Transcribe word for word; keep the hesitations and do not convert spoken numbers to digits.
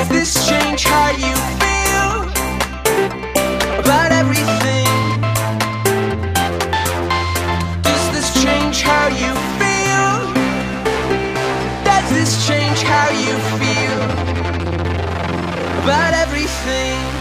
Does this change how you feel about everything? Does this change how you feel? Does this change how you feel about everything?